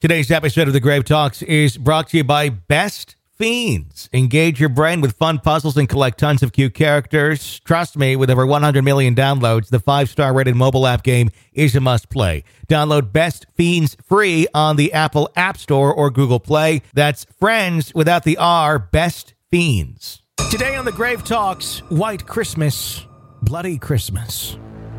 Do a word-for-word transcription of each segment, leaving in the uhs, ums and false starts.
Today's episode of The Grave Talks is brought to you by Best Fiends. Engage your brain with fun puzzles and collect tons of cute characters. Trust me, with over one hundred million downloads, the five-star rated mobile app game is a must-play. Download Best Fiends free on the Apple App Store or Google Play. That's friends without the R, Best Fiends. Today on The Grave Talks, White Christmas, Bloody Christmas.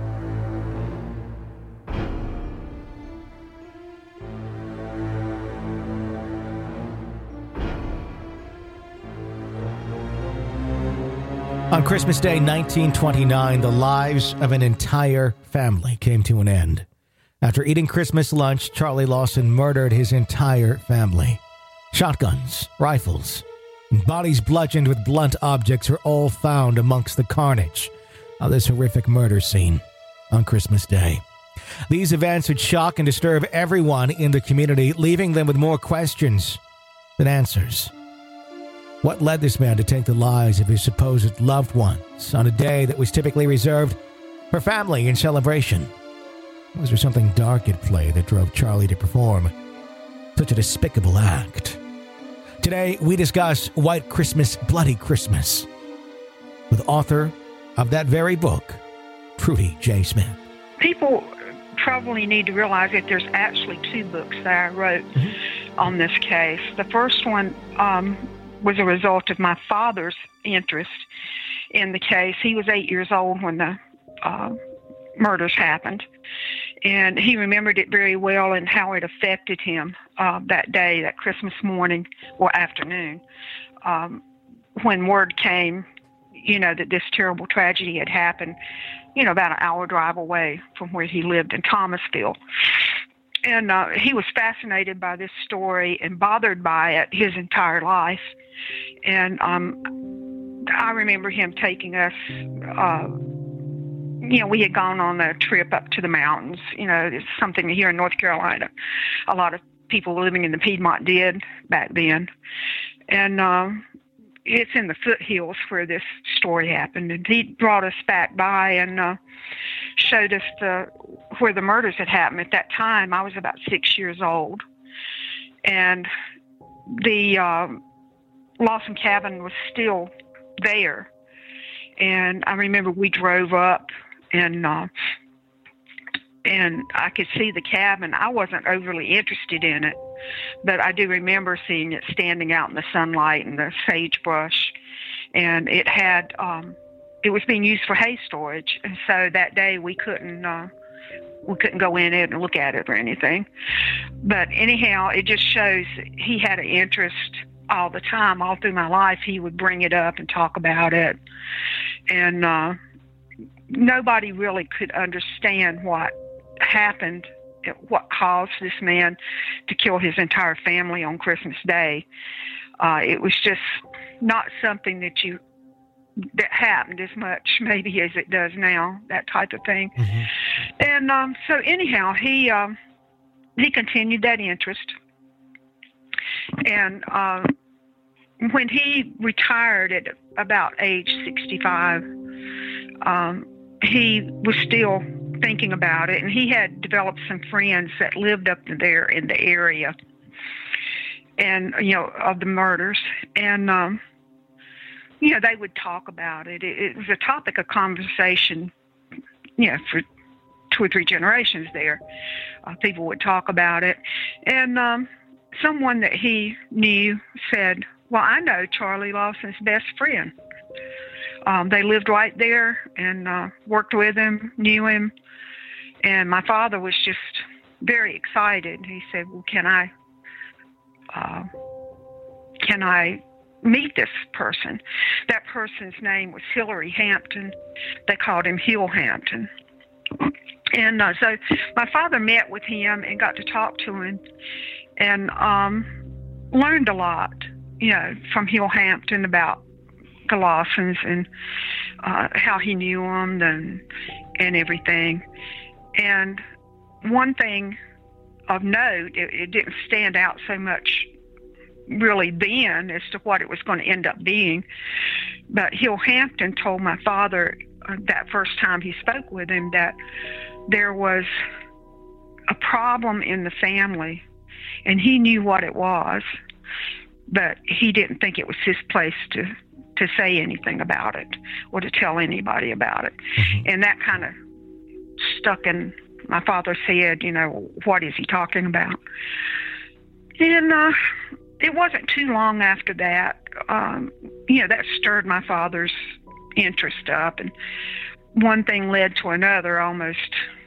On Christmas Day, nineteen twenty-nine, the lives of an entire family came to an end. After eating Christmas lunch, Charlie Lawson murdered his entire family. Shotguns, rifles, and bodies bludgeoned with blunt objects were all found amongst the carnage of this horrific murder scene on Christmas Day. These events would shock and disturb everyone in the community, leaving them with more questions than answers. What led this man to take the lives of his supposed loved ones on a day that was typically reserved for family and celebration? Was there something dark at play that drove Charlie to perform such a despicable act? Today, we discuss White Christmas, Bloody Christmas with author of that very book, Trudy J. Smith. People probably need to realize that there's actually two books that I wrote mm-hmm. on this case. The first one um, was a result of my father's interest in the case. He was eight years old when the uh, murders happened, and he remembered it very well and how it affected him uh, that day, that Christmas morning or afternoon, um, when word came, you know, that this terrible tragedy had happened, you know, about an hour drive away from where he lived in Thomasville. And uh, he was fascinated by this story and bothered by it his entire life. And um, I remember him taking us, uh, you know, we had gone on a trip up to the mountains. You know, it's something here in North Carolina a lot of people living in the Piedmont did back then. And uh, it's in the foothills where this story happened. And he brought us back by and uh, showed us the where the murders had happened. At that time, I was about six years old. And the uh, Lawson cabin was still there. And I remember we drove up and uh, and I could see the cabin. I wasn't overly interested in it, but I do remember seeing it standing out in the sunlight and the sagebrush. And it had, um, it was being used for hay storage. And so that day we couldn't, uh, we couldn't go in it and look at it or anything. But anyhow, it just shows he had an interest all the time. All through my life, he would bring it up and talk about it. And uh, nobody really could understand what happened, what caused this man to kill his entire family on Christmas Day. Uh, it was just not something that you that happened as much maybe as it does now, that type of thing. Mm-hmm. And um, so anyhow, he um, he continued that interest. And uh, when he retired at about age sixty-five, um, he was still thinking about it, and he had developed some friends that lived up there in the area, and you know, of the murders, and um, you know, they would talk about it. It, it was a topic of conversation, you know, for two or three generations there. Uh, people would talk about it, and um, someone that he knew said, "Well, I know Charlie Lawson's best friend." Um, they lived right there and uh, worked with him, knew him. And my father was just very excited. He said, "Well, can I, uh, can I meet this person?" That person's name was Hillary Hampton. They called him Hill Hampton. And uh, so my father met with him and got to talk to him and um, learned a lot, you know, from Hill Hampton about the Lawsons and uh, how he knew them and, and everything. And one thing of note, it, it didn't stand out so much really then as to what it was going to end up being, but Hill Hampton told my father uh, that first time he spoke with him that there was a problem in the family, and he knew what it was, but he didn't think it was his place to, to say anything about it or to tell anybody about it. Mm-hmm. And that kind of stuck in my father's head, you know, what is he talking about? And uh, it wasn't too long after that, um, you know, that stirred my father's interest up, and one thing led to another almost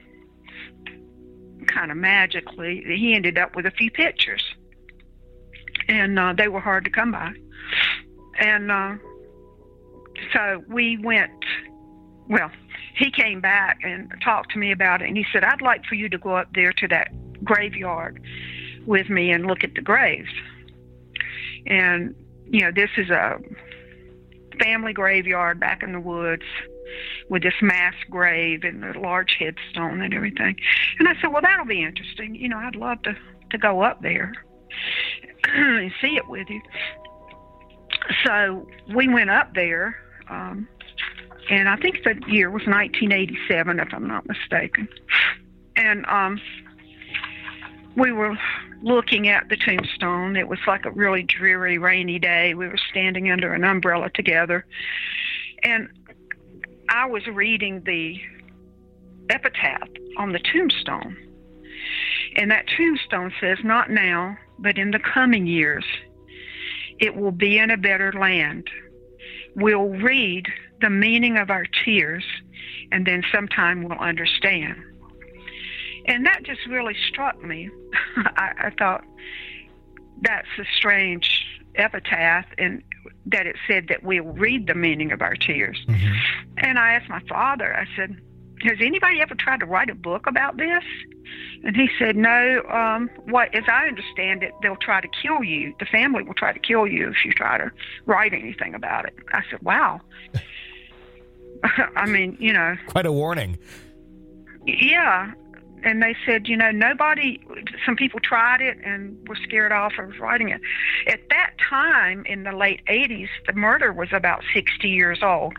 kind of magically. He ended up with a few pictures, and uh, they were hard to come by. And uh, so we went, well, he came back and talked to me about it, and he said, I'd like for you to go up there to that graveyard with me and look at the graves. And, you know, this is a family graveyard back in the woods with this mass grave and a large headstone and everything. And I said, well, that'll be interesting. You know, I'd love to, to go up there and see it with you. So we went up there, um, and I think the year was nineteen eighty-seven, if I'm not mistaken. And um, we were looking at the tombstone. It was like a really dreary, rainy day. We were standing under an umbrella together. And I was reading the epitaph on the tombstone. And that tombstone says, not now, but in the coming years, it will be in a better land. We'll read the meaning of our tears, and then sometime we'll understand. And that just really struck me. I, I thought, that's a strange epitaph, and that it said that we'll read the meaning of our tears. Mm-hmm. And I asked my father, I said, has anybody ever tried to write a book about this? And he said, no, um, what, as I understand it, they'll try to kill you. The family will try to kill you if you try to write anything about it. I said, wow. I mean, you know. Quite a warning. Yeah. And they said, you know, nobody, some people tried it and were scared off of writing it. At that time, in the late eighties, the murder was about sixty years old.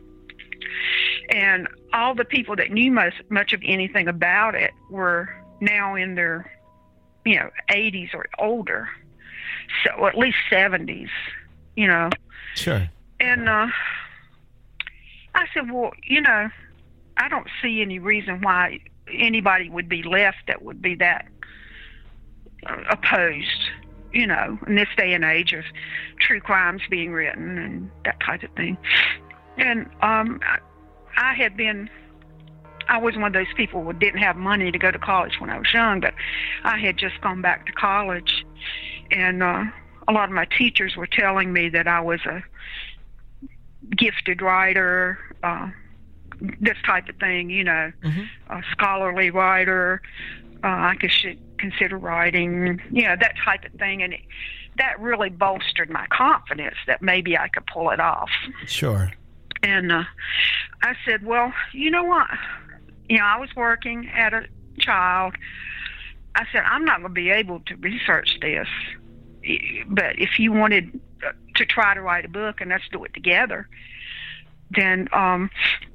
And all the people that knew most, much of anything about it were now in their, you know, eighties or older. So at least seventies, you know. Sure. And uh, I said, well, you know, I don't see any reason why anybody would be left that would be that uh, opposed, you know, in this day and age of true crimes being written and that type of thing. And um, I, I had been, I was one of those people who didn't have money to go to college when I was young, but I had just gone back to college, and uh, a lot of my teachers were telling me that I was a gifted writer, uh, this type of thing, you know, mm-hmm. a scholarly writer, uh, I could should consider writing, you know, that type of thing. And it, that really bolstered my confidence that maybe I could pull it off. Sure. And uh, I said, well, you know what? You know, I was working, had a child. I said, I'm not going to be able to research this. But if you wanted to try to write a book and let's do it together, then um,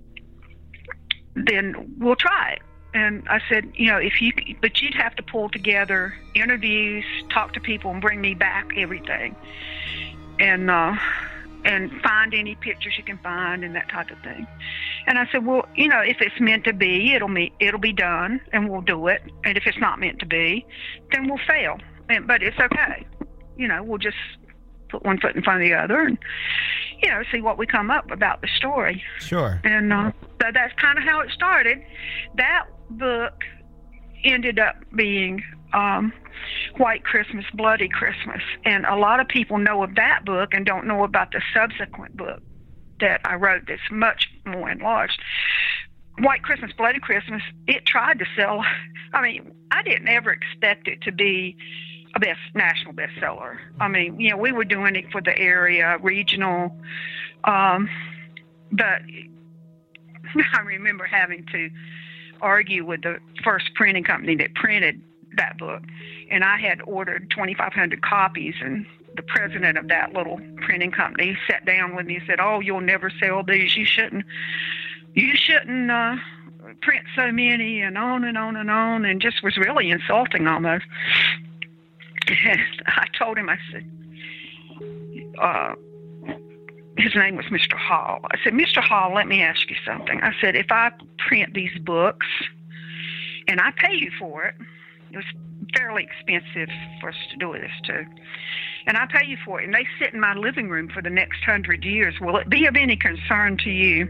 then we'll try it. And I said, you know, if you, but you'd have to pull together interviews, talk to people, and bring me back everything, and uh, and find any pictures you can find and that type of thing. And I said, well, you know, if it's meant to be, it'll be it'll be done, and we'll do it. And if it's not meant to be, then we'll fail. And, but it's okay. You know, we'll just put one foot in front of the other, and you know, see what we come up about the story. Sure. And uh, so that's kind of how it started. That book ended up being um, White Christmas, Bloody Christmas. And a lot of people know of that book and don't know about the subsequent book that I wrote that's much more enlarged. White Christmas, Bloody Christmas, it tried to sell. I mean, I didn't ever expect it to be a best national bestseller. I mean, you know, we were doing it for the area, regional, um, but I remember having to argue with the first printing company that printed that book, and I had ordered twenty-five hundred copies, and the president of that little printing company sat down with me and said, oh, you'll never sell these, you shouldn't you shouldn't uh, print so many, and on and on and on, and just was really insulting almost. And I told him, I said, uh, his name was Mister Hall. I said, Mister Hall, let me ask you something. I said, if I print these books and I pay you for it, it was fairly expensive for us to do this too, and I pay you for it, and they sit in my living room for the next hundred years, will it be of any concern to you?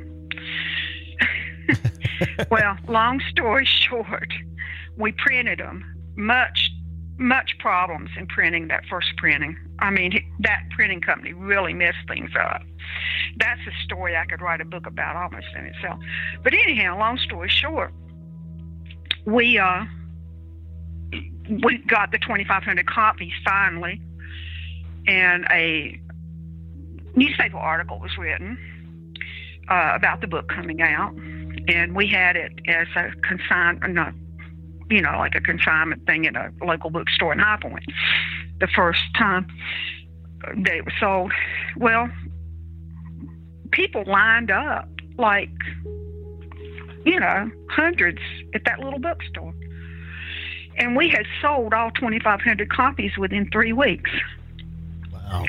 Well, long story short, we printed them. Much, much problems in printing that first printing. I mean, that printing company really messed things up. That's a story I could write a book about almost in itself. But anyhow, long story short, we uh, we got the twenty-five hundred copies finally, and a newspaper article was written uh, about the book coming out, and we had it as a consign, not, you know, like a consignment thing at a local bookstore in High Point. The first time that it was sold, well, people lined up like, you know, hundreds at that little bookstore. And we had sold all twenty-five hundred copies within three weeks. Wow.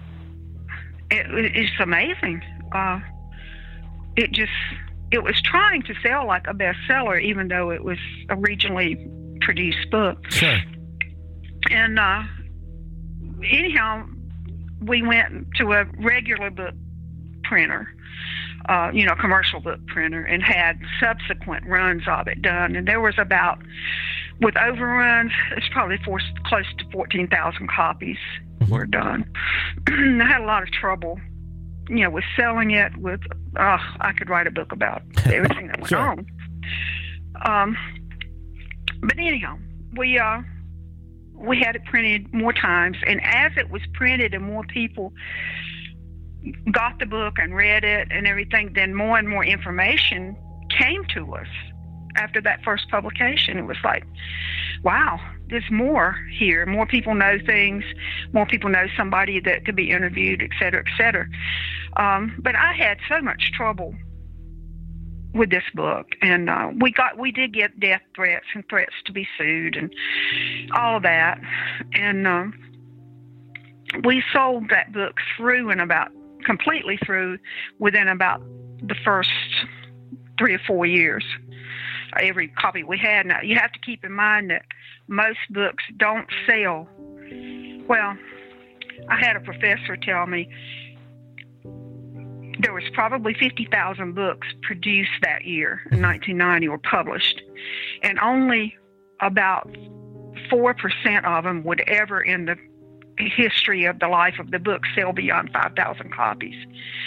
It, it's amazing. Uh, it just, it was trying to sell like a bestseller, even though it was a regionally produced book. Sure. And uh, anyhow, we went to a regular book printer, uh, you know, commercial book printer, and had subsequent runs of it done. And there was about, with overruns, it's probably four, close to fourteen thousand copies mm-hmm. were done. I had a lot of trouble, you know, with selling it. With, oh, I could write a book about everything that went sure. on. Um, but anyhow, we uh, we had it printed more times, and as it was printed and more people got the book and read it and everything, then more and more information came to us after that first publication. It was like, wow, there's more here. More people know things. More people know somebody that could be interviewed, et cetera, et cetera. Um, but I had so much trouble with this book, and uh, we got we did get death threats and threats to be sued and all of that, and uh, we sold that book through and about completely through within about the first three or four years. Every copy we had. Now you have to keep in mind that most books don't sell. Well, I had a professor tell me there was probably fifty thousand books produced that year in nineteen ninety or published, and only about four percent of them would ever in the history of the life of the book sell beyond five thousand copies.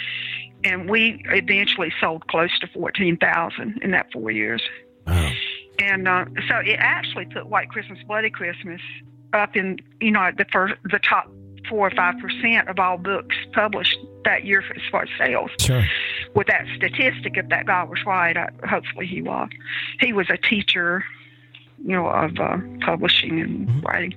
And we eventually sold close to fourteen thousand in that four years. Wow. And uh, so it actually put White Christmas, Bloody Christmas up in, you know, the first, the top four or five percent of all books published that year as far as sales. Sure. With that statistic, if that guy was right, I, hopefully he was. He was a teacher, you know, of uh, publishing and mm-hmm. writing.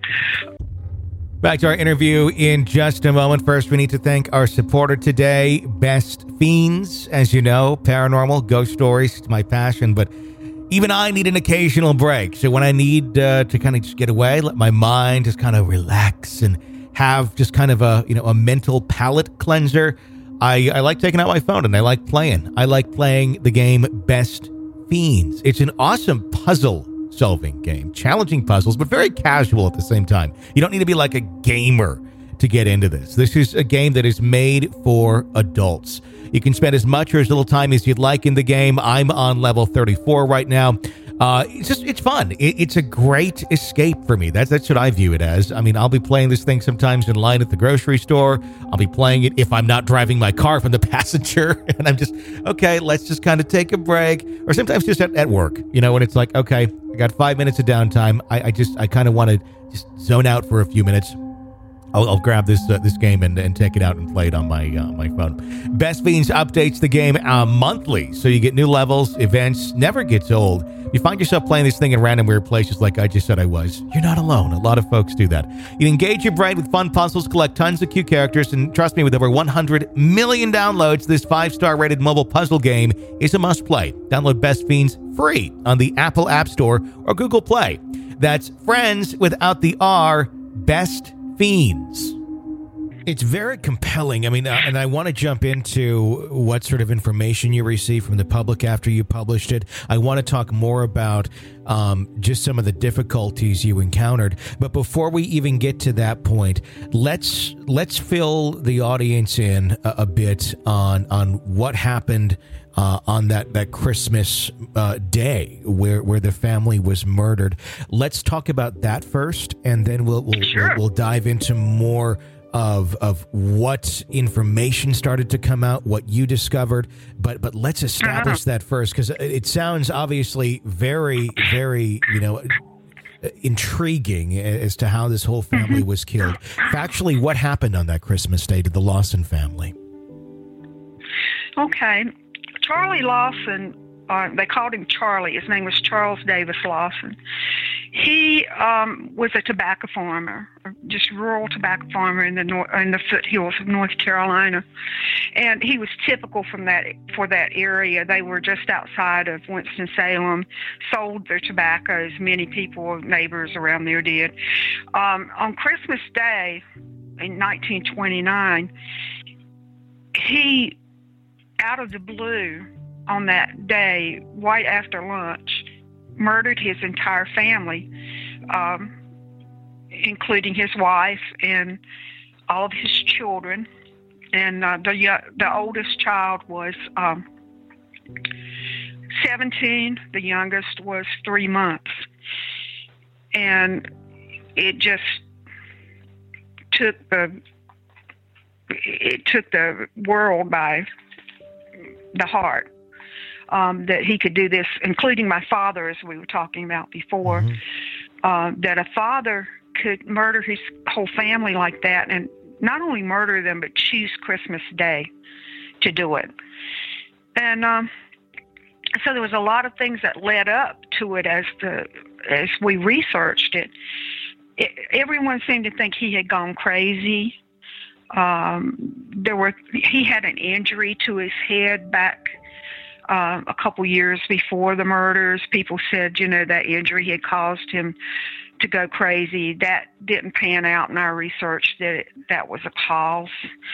Back to our interview in just a moment. First, we need to thank our supporter today, Best Fiends. As you know, paranormal, ghost stories, it's my passion, but even I need an occasional break. So when I need uh, to kind of just get away, let my mind just kind of relax and have just kind of a, you know, a mental palate cleanser, I, I like taking out my phone and I like playing. I like playing the game Best Fiends. It's an awesome puzzle solving game, challenging puzzles, but very casual at the same time. You don't need to be like a gamer to get into this. This is a game that is made for adults. You can spend as much or as little time as you'd like in the game. I'm on level thirty-four right now. Uh, it's just, it's fun. It, it's a great escape for me. That's, that's what I view it as. I mean, I'll be playing this thing sometimes in line at the grocery store. I'll be playing it if I'm not driving my car from the passenger and I'm just, okay, let's just kind of take a break. Or sometimes just at, at work, you know, when it's like, okay, I got five minutes of downtime. I, I just, I kind of want to just zone out for a few minutes. I'll, I'll grab this uh, this game and, and take it out and play it on my uh, my phone. Best Fiends updates the game uh, monthly, so you get new levels, events, never gets old. You find yourself playing this thing in random weird places like I just said I was. You're not alone. A lot of folks do that. You engage your brain with fun puzzles, collect tons of cute characters, and trust me, with over one hundred million downloads, this five-star rated mobile puzzle game is a must-play. Download Best Fiends free on the Apple App Store or Google Play. That's friends without the R, Best Fiends. It's very compelling. I mean, uh, and I want to jump into what sort of information you received from the public after you published it. I want to talk more about um, just some of the difficulties you encountered. But before we even get to that point, let's let's fill the audience in a, a bit on on what happened uh, on that that Christmas uh, day where where the family was murdered. Let's talk about that first, and then we'll we'll, Sure. we'll, we'll dive into more of of what information started to come out, what you discovered, but but let's establish uh-huh. that first, because it sounds obviously very, very, you know, intriguing as to how this whole family mm-hmm. was killed. Factually, what happened on that Christmas day to the Lawson family? Okay. Charlie Lawson, uh, they called him Charlie. His name was Charles Davis Lawson. He um, was a tobacco farmer, just rural tobacco farmer in the nor- in the foothills of North Carolina, and he was typical from that for that area. They were just outside of Winston-Salem, sold their tobacco, as many people, neighbors around there did. Um, on Christmas Day in nineteen twenty-nine, he, out of the blue, on that day, right after lunch, murdered his entire family, um, including his wife and all of his children. And uh, the the oldest child was um, seventeen. The youngest was three months. And it just took the it took the world by the heart. Um, that he could do this, including my father, as we were talking about before, mm-hmm. uh, that a father could murder his whole family like that, and not only murder them, but choose Christmas Day to do it. And um, so there was a lot of things that led up to it as the as we researched it. it everyone seemed to think he had gone crazy. Um, there were he had an injury to his head back Uh, a couple years before the murders. People said, you know, that injury had caused him to go crazy. That didn't pan out in our research that it, that was a cause.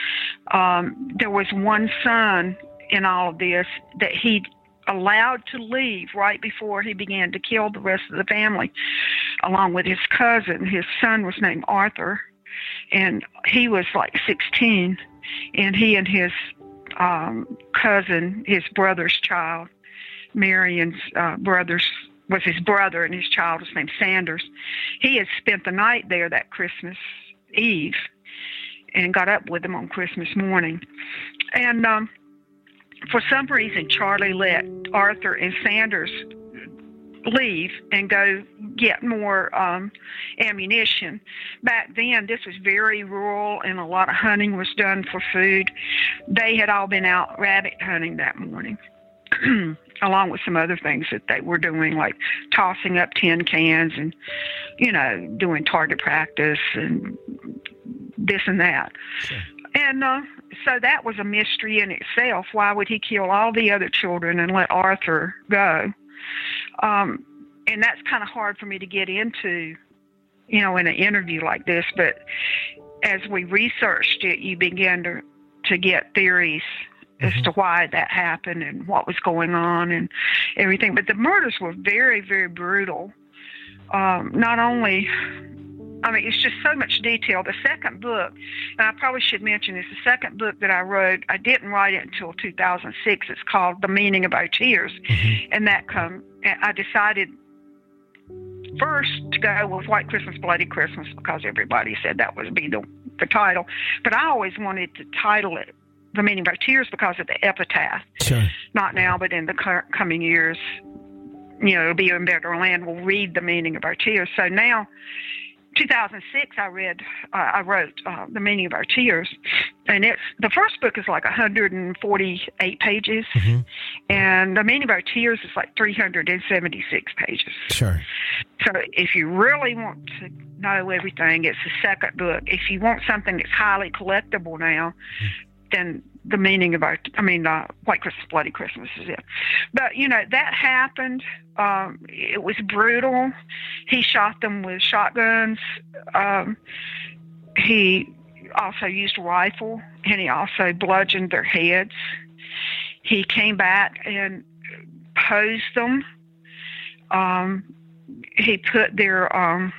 Um, there was one son in all of this that he allowed to leave right before he began to kill the rest of the family, along with his cousin. His son was named Arthur, and he was like sixteen, and he and his Um, cousin, his brother's child, Marion's uh, brother's was his brother, and his child was named Sanders. He had spent the night there that Christmas Eve and got up with him on Christmas morning. And um, for some reason, Charlie let Arthur and Sanders leave and go get more um, ammunition. Back then, this was very rural, and a lot of hunting was done for food. They had all been out rabbit hunting that morning, along with some other things that they were doing, like tossing up tin cans and, you know, doing target practice and this and that. Sure. And uh, so that was a mystery in itself. Why would he kill all the other children and let Arthur go? Um, and that's kind of hard for me to get into, you know, in an interview like this. But as we researched it, you begin to, to get theories mm-hmm. as to why that happened and what was going on and everything. But the murders were very, very brutal. Um, not only... I mean, it's just so much detail. The second book, and I probably should mention this, the second book that I wrote, I didn't write it until two thousand six. It's called The Meaning of Our Tears. Mm-hmm. And that come, I decided first to go with White Christmas, Bloody Christmas, because everybody said that would be the, the title. But I always wanted to title it The Meaning of Our Tears because of the epitaph. Sure. Not now, but in the cur- coming years, you know, it'll be in better land. We'll read The Meaning of Our Tears. So now, two thousand six, I read, uh, I wrote uh, The Meaning of Our Tears, and it's the first book is like one hundred forty-eight pages, mm-hmm. and The Meaning of Our Tears is like three hundred seventy-six pages. Sure. So if you really want to know everything, it's the second book. If you want something that's highly collectible now, than the meaning of our, I mean, uh, White Christmas, Bloody Christmas is it. But, you know, that happened. Um, it was brutal. He shot them with shotguns. Um, he also used a rifle, and he also bludgeoned their heads. He came back and posed them. Um, he put their um,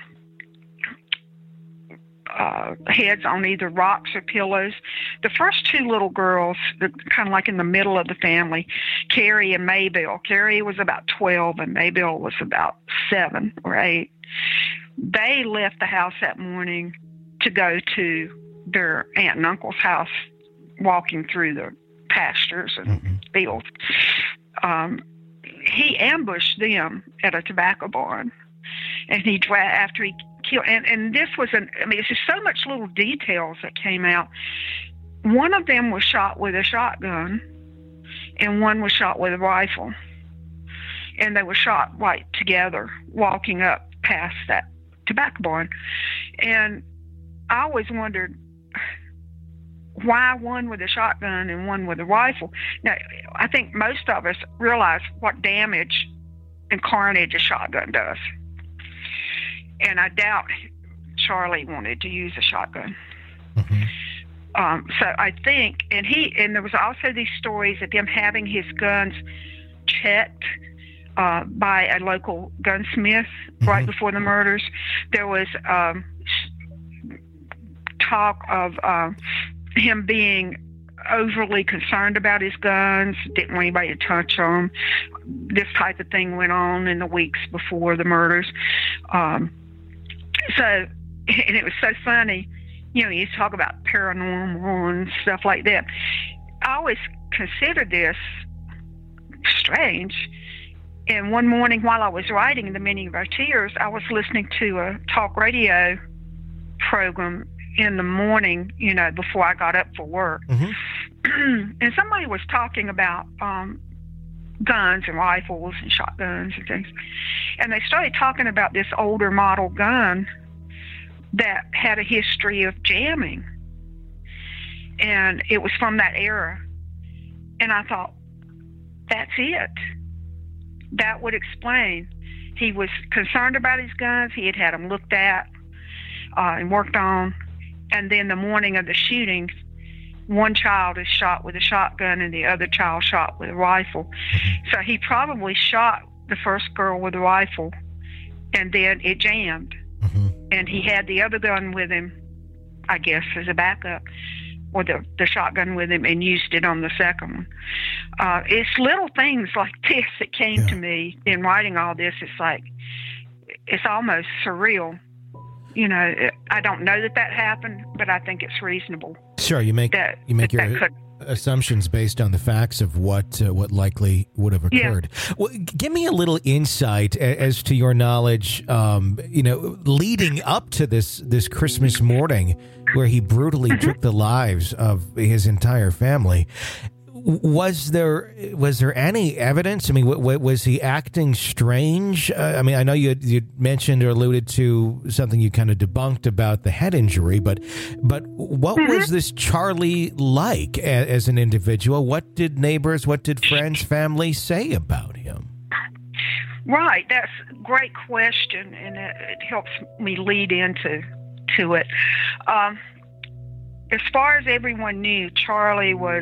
uh, heads on either rocks or pillows. The first two little girls, kind of like in the middle of the family, Carrie and Maybelle. Carrie was about twelve, and Maybelle was about seven or eight. They left the house that morning to go to their aunt and uncle's house, walking through the pastures and mm-hmm. fields. Um, he ambushed them at a tobacco barn, and he dra- after he killed. And, and this was an. I mean, it's just so much little details that came out. One of them was shot with a shotgun, and one was shot with a rifle, and they were shot right together, walking up past that tobacco barn. And I always wondered why one with a shotgun and one with a rifle. Now, I think most of us realize what damage and carnage a shotgun does. And I doubt Charlie wanted to use a shotgun. Mm-hmm. Um, so I think, and he, and there was also these stories of him having his guns checked uh, by a local gunsmith mm-hmm. right before the murders. There was um, talk of uh, him being overly concerned about his guns, didn't want anybody to touch them. This type of thing went on in the weeks before the murders. Um, so, and it was so funny, you know, you talk about paranormal and stuff like that. I always considered this strange. And one morning while I was writing The Meaning of Our Tears, I was listening to a talk radio program in the morning, you know, before I got up for work. Mm-hmm. And somebody was talking about um, guns and rifles and shotguns and things. And they started talking about this older model gun that had a history of jamming. And it was from that era. And I thought, that's it. That would explain. He was concerned about his guns. He had had them looked at uh, and worked on. And then the morning of the shooting, one child is shot with a shotgun and the other child shot with a rifle. So he probably shot the first girl with a rifle, and then it jammed. Mm-hmm. And he had the other gun with him, I guess, as a backup, or the, the shotgun with him, and used it on the second one. Uh, it's little things like this that came yeah. to me in writing all this. It's like, it's almost surreal. You know, I don't know that that happened, but I think it's reasonable. Sure, you make that, you make that your could, assumptions based on the facts of what uh, what likely would have occurred. Yeah. Well, give me a little insight as to your knowledge. Um, you know, leading up to this this Christmas morning, where he brutally mm-hmm. took the lives of his entire family. Was there was there any evidence? I mean, w- w- was he acting strange? Uh, I mean, I know you you mentioned or alluded to something you kind of debunked about the head injury, but but what mm-hmm. was this Charlie like a, as an individual? What did neighbors, what did friends, family say about him? Right, that's a great question, and it, it helps me lead into to it. Um, as far as everyone knew, Charlie was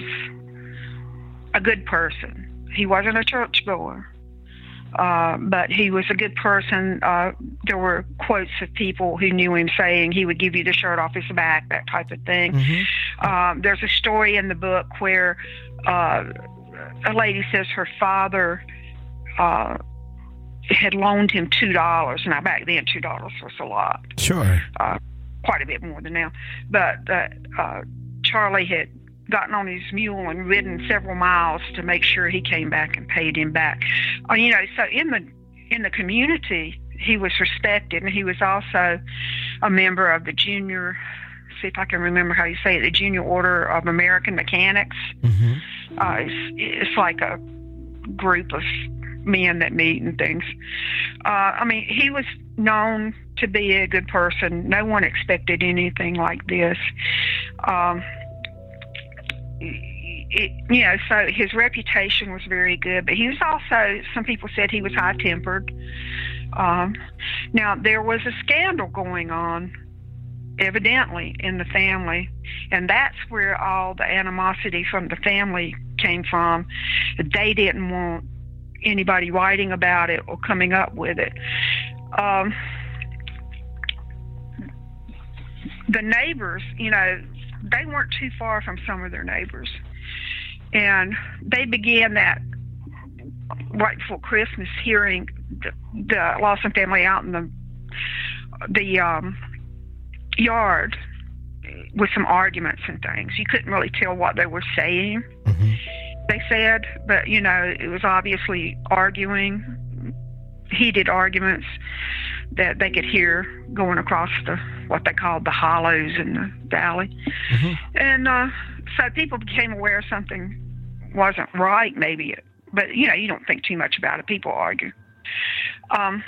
a good person. He wasn't a churchgoer, uh, but he was a good person. Uh, there were quotes of people who knew him saying he would give you the shirt off his back, that type of thing. Mm-hmm. Um, there's a story in the book where uh, a lady says her father uh, had loaned him two dollars. Now, back then, two dollars was a lot. Sure. Uh, quite a bit more than now. But uh, uh, Charlie had gotten on his mule and ridden several miles to make sure he came back and paid him back. Uh, you know, so in the in the community, he was respected, and he was also a member of the junior, see if I can remember how you say it, the Junior Order of American Mechanics. Mm-hmm. Uh, it's, it's like a group of men that meet and things. Uh, I mean, he was known to be a good person. No one expected anything like this. Um, it, you know, so his reputation was very good, but he was also, some people said he was high-tempered. Um, now, there was a scandal going on, evidently, in the family, and that's where all the animosity from the family came from. They didn't want anybody writing about it or coming up with it. Um, the neighbors, you know, they weren't too far from some of their neighbors, and they began that right before Christmas, hearing the, the Lawson family out in the the um, yard with some arguments and things. You couldn't really tell what they were saying. Mm-hmm. They said, but you know, it was obviously arguing, heated arguments that they could hear going across the what they called the hollows in the valley. Mm-hmm. And uh, so people became aware something wasn't right, maybe. But, you know, you don't think too much about it. People argue. Um,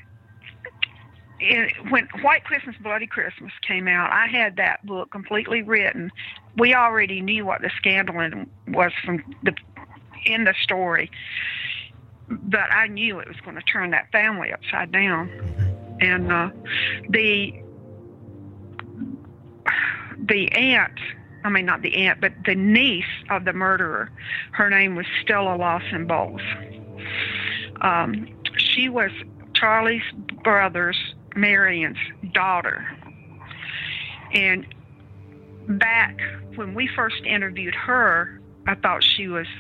it, when White Christmas, Bloody Christmas came out, I had that book completely written. We already knew what the scandal in, was from the in the story, but I knew it was going to turn that family upside down. And uh, the the aunt, I mean, not the aunt, but the niece of the murderer, her name was Stella Lawson Bowles. Um, she was Charlie's brother's, Marion's daughter. And back when we first interviewed her, I thought she was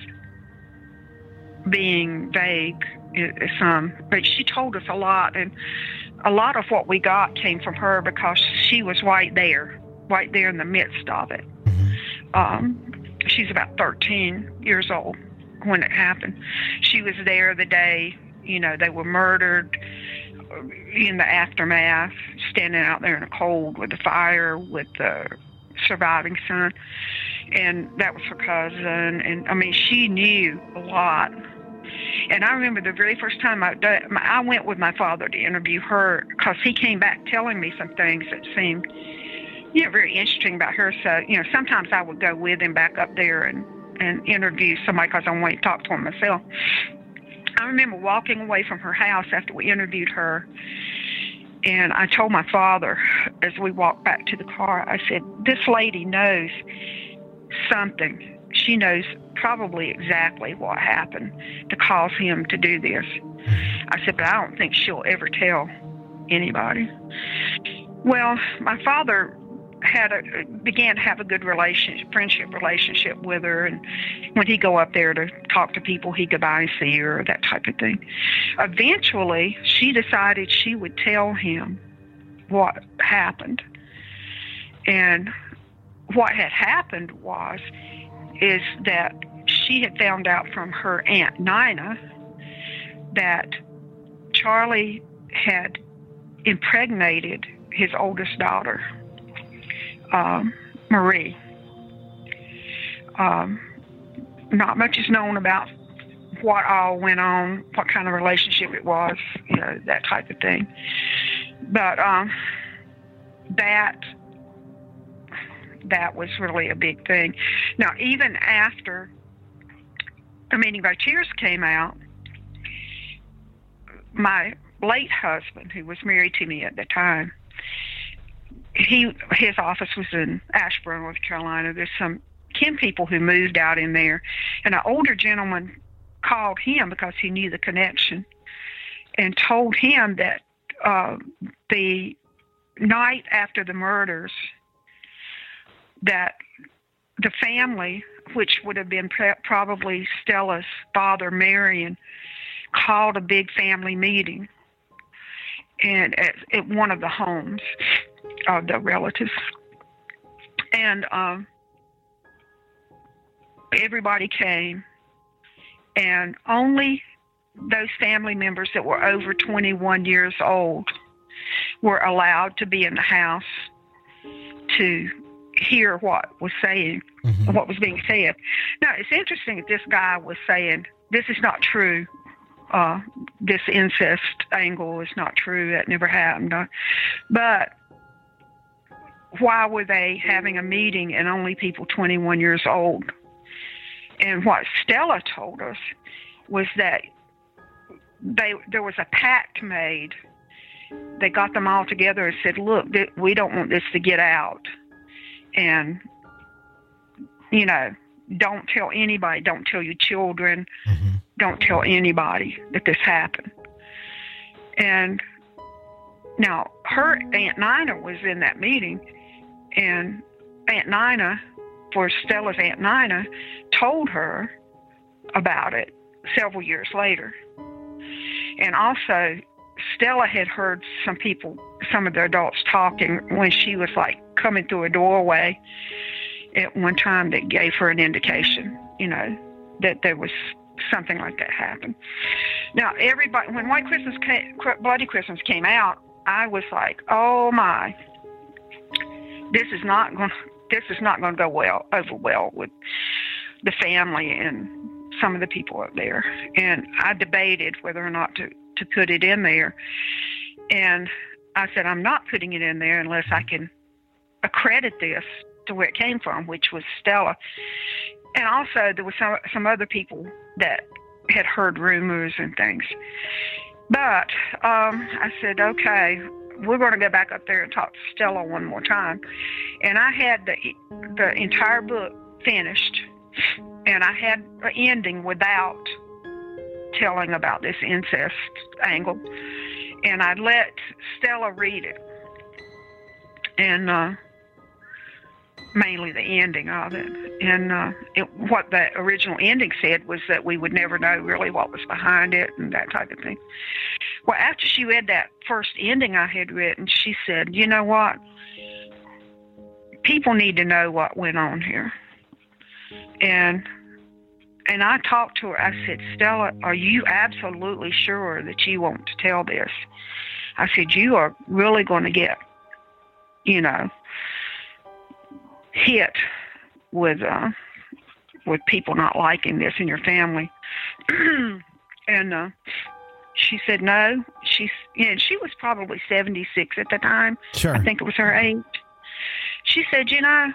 being vague some, but she told us a lot, and a lot of what we got came from her because she was right there, right there in the midst of it. Um, she's about thirteen years old when it happened. She was there the day, you know, they were murdered, in the aftermath, standing out there in the cold with the fire with the surviving son. And that was her cousin. And I mean, she knew a lot. And I remember the very first time I, I went with my father to interview her because he came back telling me some things that seemed, you know, very interesting about her. So, you know, sometimes I would go with him back up there and, and interview somebody because I wanted to talk to him myself. I remember walking away from her house after we interviewed her, and I told my father as we walked back to the car, I said, this lady knows something. She knows probably exactly what happened to cause him to do this. I said, but I don't think she'll ever tell anybody. Well, my father had a, began to have a good relationship, friendship relationship with her, and when he'd go up there to talk to people, he'd go by and see her, that type of thing. Eventually, she decided she would tell him what happened. And what had happened was, is that she had found out from her Aunt Nina that Charlie had impregnated his oldest daughter, um, Marie. Um, not much is known about what all went on, what kind of relationship it was, you know, that type of thing. But um, that that was really a big thing. Now, even after The Meaning of Our Tears came out, my late husband, who was married to me at the time, he his office was in Ashburn, North Carolina. There's some kin people who moved out in there, and an older gentleman called him because he knew the connection and told him that uh, the night after the murders, that the family, which would have been pre- probably Stella's father, Marion, called a big family meeting and at, at one of the homes of the relatives. And um, everybody came, and only those family members that were over twenty-one years old were allowed to be in the house to hear what was saying, mm-hmm. what was being said. Now, it's interesting that this guy was saying, this is not true. Uh, this incest angle is not true. That never happened. Uh, but why were they having a meeting and only people twenty-one years old? And what Stella told us was that they there was a pact made. They got them all together and said, look, th- we don't want this to get out. And, you know, don't tell anybody. Don't tell your children. Mm-hmm. Don't tell anybody that this happened. And now her Aunt Nina was in that meeting, and Aunt Nina, for Stella's Aunt Nina, told her about it several years later. And also, Stella had heard some people, some of the adults talking when she was like coming through a doorway at one time that gave her an indication, you know, that there was something like that happen. Now, everybody, when White Christmas, came, Bloody Christmas came out, I was like, oh my, this is not going, this is not going to go well over well with the family and some of the people up there. And I debated whether or not to, to put it in there. And I said, I'm not putting it in there unless I can accredit this to where it came from, which was Stella. And also there were some, some other people that had heard rumors and things. But um, I said, okay, we're going to go back up there and talk to Stella one more time. And I had the the entire book finished, and I had an ending without telling about this incest angle. And I let Stella read it, and uh, mainly the ending of it. And uh, it, what the original ending said was that we would never know really what was behind it and that type of thing. Well, after she read that first ending I had written, she said, you know what? People need to know what went on here. And and I talked to her. I said, Stella, are you absolutely sure that you want to tell this? I said, you are really going to get, you know, hit with uh, with people not liking this in your family. And uh, she said no. She's, you know, she was probably seventy-six at the time. Sure. I think it was her age. She said, you know,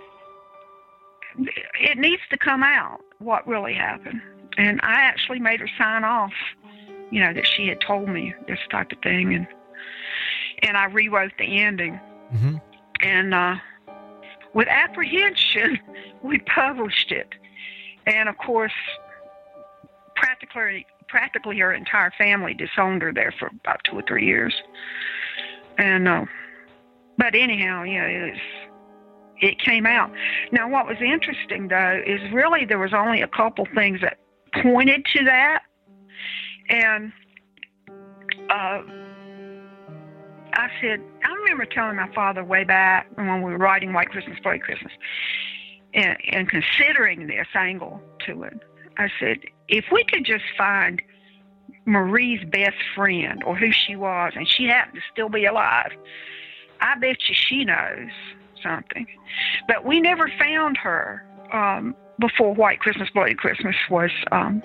it needs to come out what really happened. And I actually made her sign off, you know, that she had told me this type of thing. And and I rewrote the ending. Mm-hmm. And uh, with apprehension, we published it. And, of course, practically practically her entire family disowned her there for about two or three years. And, uh, but anyhow, you know, it was, it came out. Now, what was interesting, though, is really there was only a couple things that pointed to that. And uh, I said, I remember telling my father way back when we were writing White Christmas, Bloody Christmas, and, and considering this angle to it, I said, if we could just find Marie's best friend or who she was, and she happened to still be alive, I bet you she knows something. But we never found her um, before White Christmas, Bloody Christmas was um,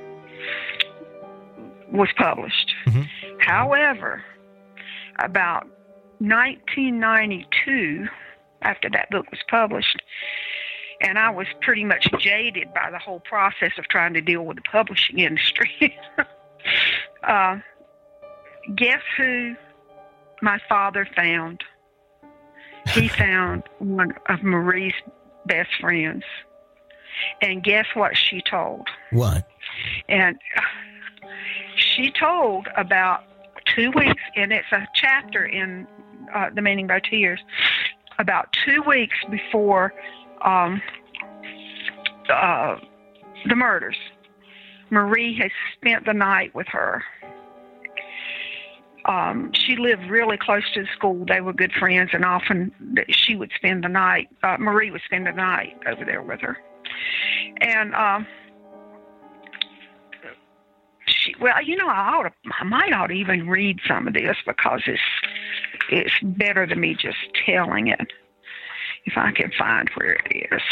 was published. Mm-hmm. However, about nineteen ninety-two, after that book was published, and I was pretty much jaded by the whole process of trying to deal with the publishing industry. uh, guess who my father found? He found one of Marie's best friends. And guess what she told? What? And she told about two weeks, and it's a chapter in uh, The Meaning by Tears, about two weeks before um, uh, the murders. Marie has spent the night with her. Um, she lived really close to the school. They were good friends, and often she would spend the night, uh, Marie would spend the night over there with her. And, um, she, well, you know, I ought to, I might ought to even read some of this because it's, it's better than me just telling it, if I can find where it is.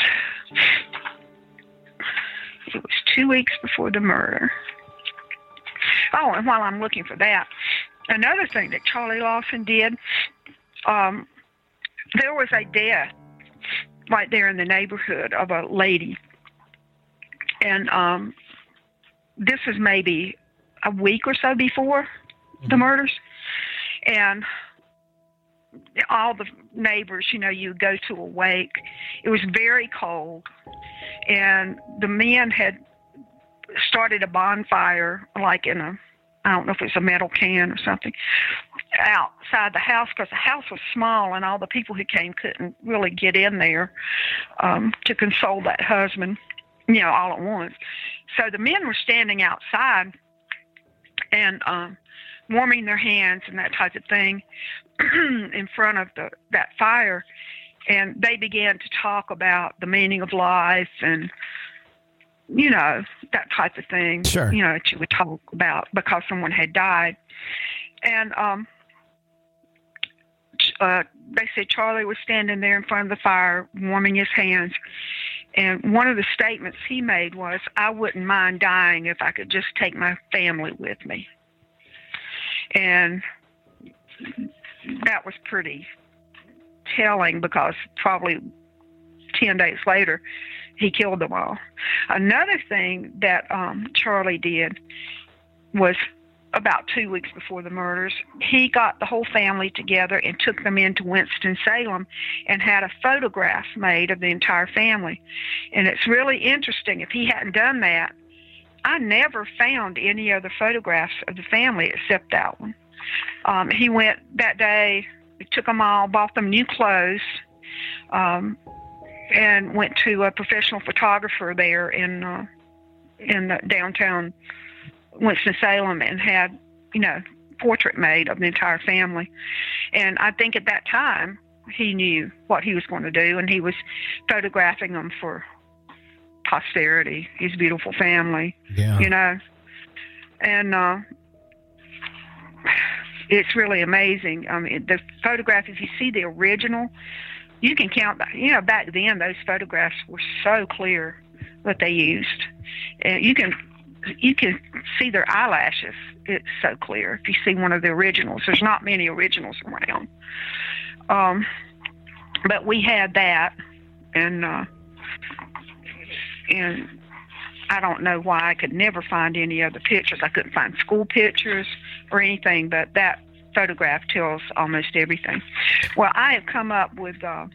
It was two weeks before the murder. Oh, and while I'm looking for that, another thing that Charlie Lawson did um, there was a death right there in the neighborhood of a lady. And um, this was maybe a week or so before mm-hmm. the murders. And all the neighbors, you know, you go to a wake. It was very cold. And the men had started a bonfire, like in a, I don't know if it was a metal can or something, outside the house, because the house was small and all the people who came couldn't really get in there um, to console that husband, you know, all at once. So the men were standing outside and um, warming their hands and that type of thing in front of the that fire. And they began to talk about the meaning of life and, you know, that type of thing, sure. you know, that you would talk about because someone had died. And um, uh, they said Charlie was standing there in front of the fire, warming his hands. And one of the statements he made was, I wouldn't mind dying if I could just take my family with me. And that was pretty telling because probably ten days later, he killed them all. Another thing that um, Charlie did was about two weeks before the murders, he got the whole family together and took them into Winston-Salem and had a photograph made of the entire family. And it's really interesting. If he hadn't done that, I never found any other photographs of the family except that one. Um, he went that day, took them all, bought them new clothes, um, and went to a professional photographer there in uh, in the downtown Winston-Salem and had, you know, portrait made of the entire family. And I think at that time he knew what he was going to do, and he was photographing them for posterity, his beautiful family, yeah. you know. And uh, it's really amazing. I mean, the photograph, if you see the original, you can count, you know, back then those photographs were so clear that they used. And you can you can see their eyelashes. It's so clear if you see one of the originals. There's not many originals around. Um, but we had that, and uh, and I don't know why I could never find any other pictures. I couldn't find school pictures or anything, but that photograph tells almost everything. Well, I have come up with uh,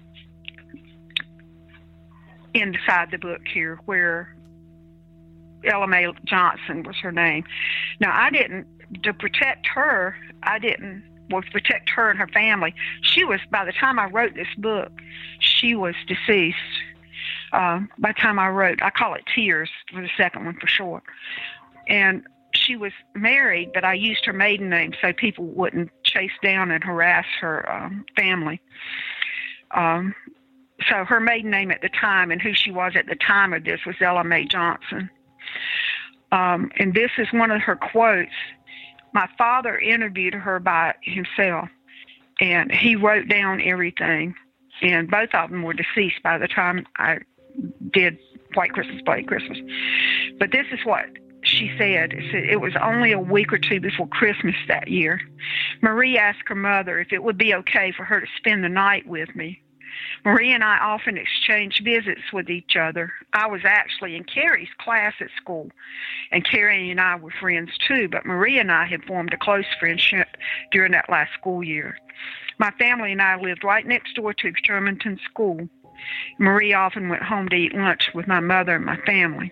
inside the book here where Ella Mae Johnson was her name. Now, I didn't, to protect her, I didn't, well, to protect her and her family. She was, by the time I wrote this book, she was deceased. Uh, by the time I wrote, I call it Tears for the second one for short. And she was married, but I used her maiden name so people wouldn't chase down and harass her um, family. Um, so her maiden name at the time and who she was at the time of this was Ella Mae Johnson. Um, and this is one of her quotes. My father interviewed her by himself, and he wrote down everything. And both of them were deceased by the time I did White Christmas, Black Christmas. But this is what she said. It was only a week or two before Christmas that year. Marie asked her mother if it would be okay for her to spend the night with me. Marie and I often exchanged visits with each other. I was actually in Carrie's class at school, and Carrie and I were friends too, but Marie and I had formed a close friendship during that last school year. My family and I lived right next door to Shermanton School. Marie often went home to eat lunch with my mother and my family.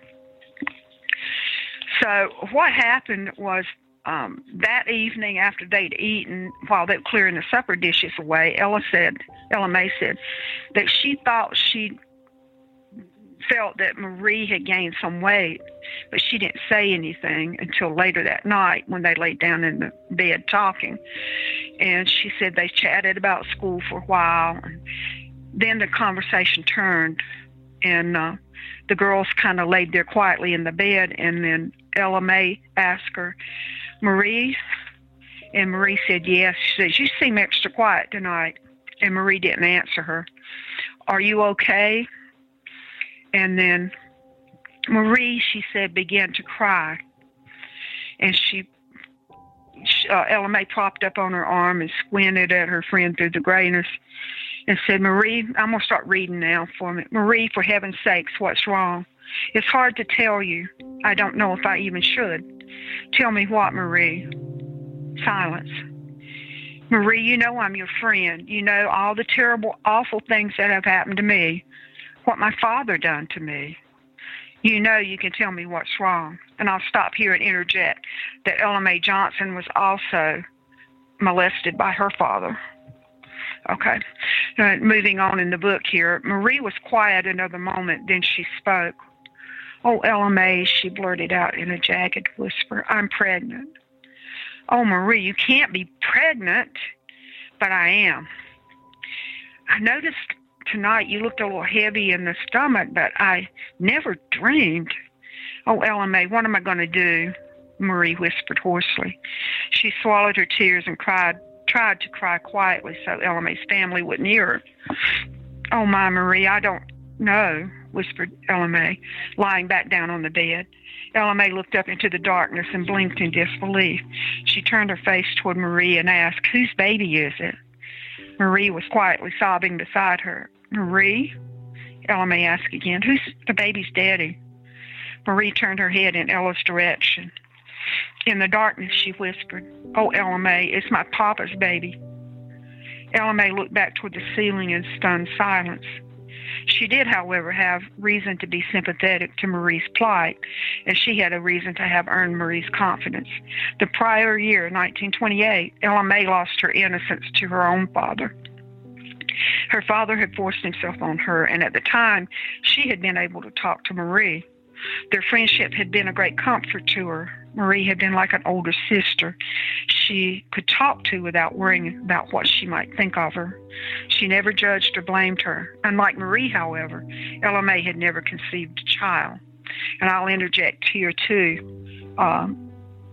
So what happened was um, that evening after they'd eaten, while they were clearing the supper dishes away, Ella said, Ella Mae said that she thought she felt that Marie had gained some weight, but she didn't say anything until later that night when they laid down in the bed talking. And she said they chatted about school for a while. And then the conversation turned, and uh, the girls kind of laid there quietly in the bed, and then Ella Mae asked her, Marie? And Marie said, yes. She said, you seem extra quiet tonight. And Marie didn't answer her. Are you okay? And then Marie, she said, began to cry. And she, uh, Ella Mae propped up on her arm and squinted at her friend through the grayness. and said, Marie, I'm going to start reading now for me. Marie, for heaven's sakes, what's wrong? It's hard to tell you. I don't know if I even should. Tell me what, Marie? Silence. Marie, you know I'm your friend. You know all the terrible, awful things that have happened to me, what my father done to me. You know you can tell me what's wrong. And I'll stop here and interject that Ella Mae Johnson was also molested by her father. Okay. Uh, moving on in the book here, Marie was quiet another moment, then she spoke. Oh, Ella Mae, she blurted out in a jagged whisper, I'm pregnant. Oh, Marie, you can't be pregnant. But I am. I noticed tonight you looked a little heavy in the stomach, but I never dreamed. Oh, Ella Mae, what am I going to do? Marie whispered hoarsely. She swallowed her tears and cried, tried to cry quietly so Ella Mae's family wouldn't hear her. Oh, my, Marie, I don't know, whispered Ella Mae, lying back down on the bed. Ella Mae looked up into the darkness and blinked in disbelief. She turned her face toward Marie and asked, whose baby is it? Marie was quietly sobbing beside her. Marie? Ella Mae asked again, who's the baby's daddy? Marie turned her head in Ella's direction. In the darkness, she whispered, oh, Ella Mae, it's my papa's baby. Ella Mae looked back toward the ceiling in stunned silence. She did, however, have reason to be sympathetic to Marie's plight, and she had a reason to have earned Marie's confidence. The prior year, nineteen twenty-eight, Ella Mae lost her innocence to her own father. Her father had forced himself on her, and at the time, she had been able to talk to Marie. Their friendship had been a great comfort to her. Marie had been like an older sister she could talk to without worrying about what she might think of her. She never judged or blamed her. Unlike Marie, however, Ella Mae had never conceived a child. And I'll interject here, too. Um,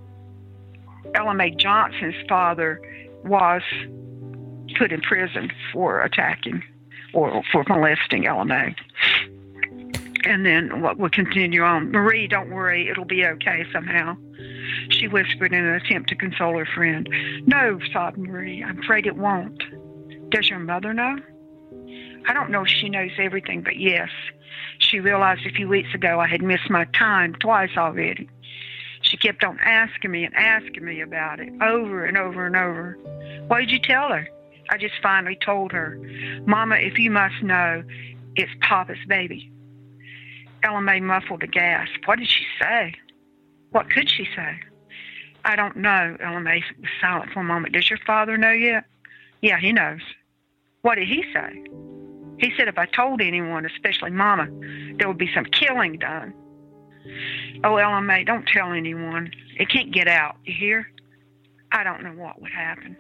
Ella Mae Johnson's father was put in prison for attacking or for molesting Ella Mae. And then what will continue on. Marie, don't worry, it'll be okay somehow, she whispered in an attempt to console her friend. No, sobbed Marie, I'm afraid it won't. Does your mother know? I don't know if she knows everything, but yes. She realized a few weeks ago I had missed my time twice already. She kept on asking me and asking me about it, over and over and over. What did you tell her? I just finally told her, Mama, if you must know, it's Papa's baby. Ella Mae muffled a gasp. What did she say? What could she say? I don't know. Ella Mae was silent for a moment. Does your father know yet? Yeah, he knows. What did he say? He said if I told anyone, especially Mama, there would be some killing done. Oh, Ella Mae, don't tell anyone. It can't get out. You hear? I don't know what would happen.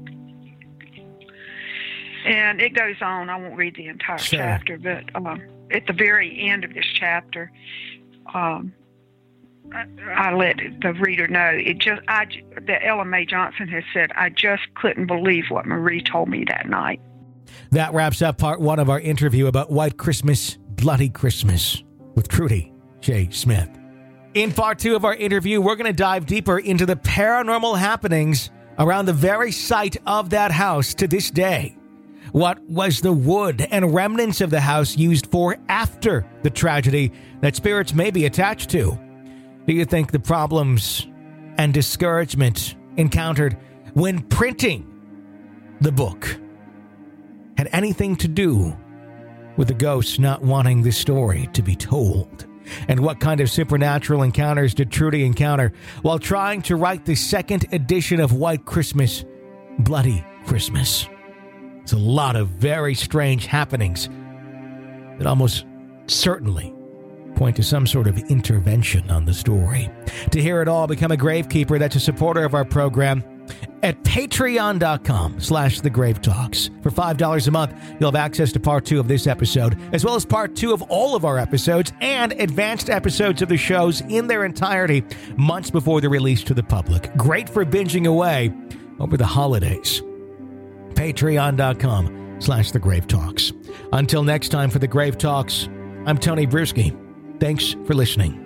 And it goes on. I won't read the entire sure. chapter, but um, at the very end of this chapter, um, I, I let the reader know it just. I that Ella Mae Johnson has said, I just couldn't believe what Marie told me that night. That wraps up part one of our interview about White Christmas, Bloody Christmas with Trudy J. Smith. In part two of our interview, we're going to dive deeper into the paranormal happenings around the very site of that house to this day. What was the wood and remnants of the house used for after the tragedy that spirits may be attached to? Do you think the problems and discouragement encountered when printing the book had anything to do with the ghosts not wanting this story to be told? And what kind of supernatural encounters did Trudy encounter while trying to write the second edition of White Christmas, Bloody Christmas? It's a lot of very strange happenings that almost certainly point to some sort of intervention on the story. To hear it all, become a Gravekeeper. That's a supporter of our program at patreon.com slash the Grave Talks. For five dollars a month, you'll have access to part two of this episode, as well as part two of all of our episodes and advanced episodes of the shows in their entirety months before they're released to the public. Great for binging away over the holidays. Patreon.com slash the Grave Talks. Until next time for the Grave Talks, I'm Tony Bruschi. Thanks for listening.